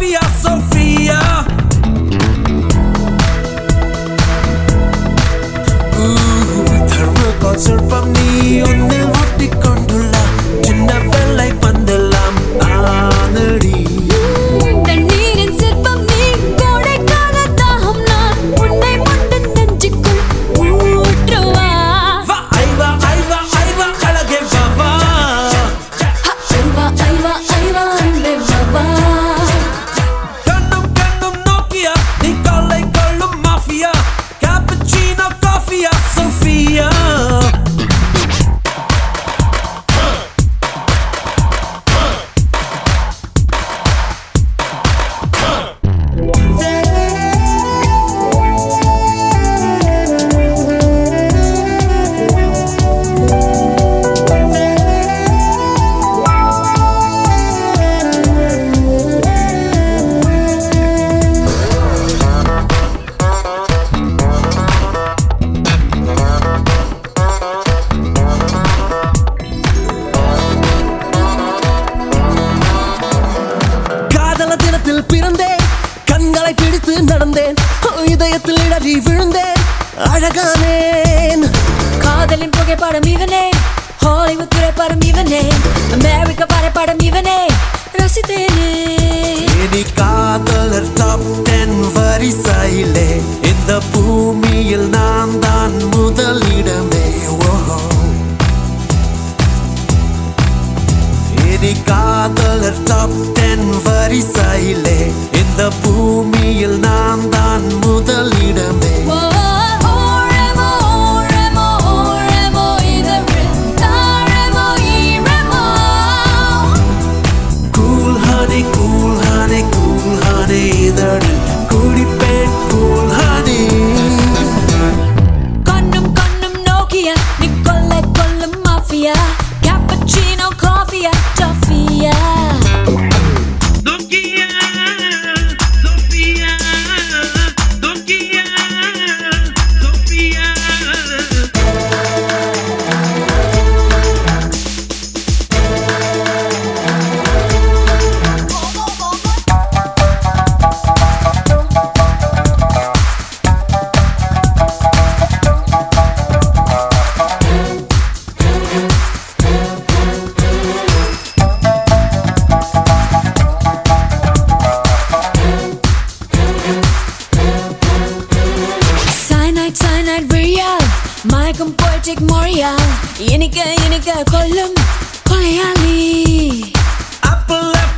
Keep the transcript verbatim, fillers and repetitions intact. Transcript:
Nokia, Sophia. Ooh, thermal surpam nee onne vaatti kondulla chinna vellai pandalam aanadi. தண்ணீரின் சிற்பம் நீ கோடைக்கால தாகம் நான் உன்னை மண்டன் நெஞ்சுக்குள் ஊற்றுவா Va aiva aiva aiva alage vava. ஐவா ஐவா ஐவா அன்பே வா Kannum kannum Nokia nee kollai kollum mafia. Cappuccino coffee Sophia. காதல தினத்தில் பிறந்தேன் கண்களை பிடித்து நடந்தேன் இதயத்தில் இடறி விழுந்தேன் அழகானேன் காதலின் புகைப்படம் இவனே ஹாலிவுட் திரைப்படம் இவனே அமெரிக்க வரைபடம் இவனே ரசித்தேனே இனி காதலர் டாப் டென் வரிசையிலே இந்த பூமியில் நான் தான் முதலிடமே ஓஹோ இனி காதலர் டாப் டென் வரிசையிலே இந்த பூமியில் நான் தான் முதலிடமே ஓ ஓரமோ ஓரமோ ஓரமோ இதரில் தாரமோ ஈரமோ Cool honey, cool honey, cool honey இதழில் குடிப்பேன் cool honey. கண்ணும் கண்ணும் நோக்கியா நீ கொல்ல கொல்லும் மாஃபியா கேப்பச்சினோ காஃபியா டாஃபியா Nokia, Sophia, Nokia, Sophia. Cyanide, cyanide, real மயக்கம் poetic montreal இனிக்க இனிக்க கொல்லும் கொலையாளி Apple